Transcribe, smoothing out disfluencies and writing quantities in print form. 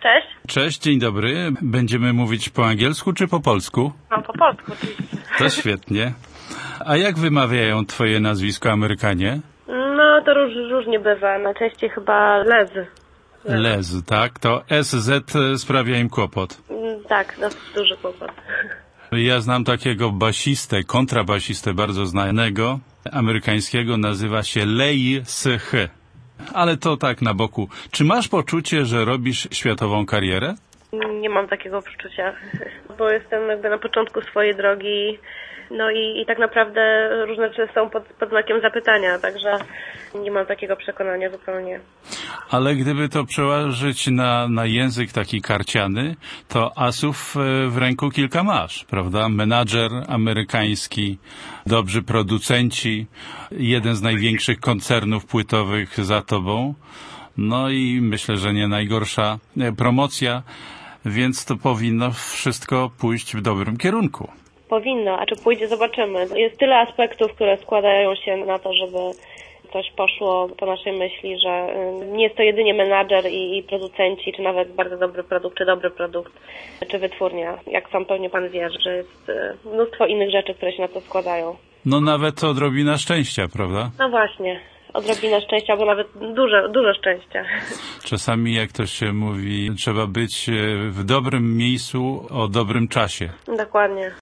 Cześć. Cześć, dzień dobry. Będziemy mówić po angielsku czy po polsku? No, po polsku oczywiście. To świetnie. A jak wymawiają twoje nazwisko Amerykanie? No, to różnie bywa. Najczęściej chyba Lezy. Les, tak? To SZ sprawia im kłopot. Tak, dosyć duży kłopot. Ja znam takiego basistę, kontrabasistę bardzo znanego, amerykańskiego, nazywa się Lei Sich. Ale to tak na boku. Czy masz poczucie, że robisz światową karierę? Nie mam takiego przeczucia, bo jestem jakby na początku swojej drogi. No i tak naprawdę różne rzeczy są pod znakiem zapytania, także nie mam takiego przekonania zupełnie. Ale gdyby to przełożyć na język taki karciany, to asów w ręku kilka masz, prawda? Menadżer amerykański, dobrzy producenci, jeden z największych koncernów płytowych za tobą, no i myślę, że nie najgorsza promocja, więc to powinno wszystko pójść w dobrym kierunku. Powinno, a czy pójdzie, zobaczymy. Jest tyle aspektów, które składają się na to, żeby coś poszło po naszej myśli, że nie jest to jedynie menadżer i producenci, czy nawet bardzo dobry produkt, czy wytwórnia. Jak sam pewnie pan wie, że jest mnóstwo innych rzeczy, które się na to składają. No nawet odrobina szczęścia, prawda? No właśnie, odrobina szczęścia, albo nawet dużo szczęścia. Czasami, jak to się mówi, trzeba być w dobrym miejscu o dobrym czasie. Dokładnie.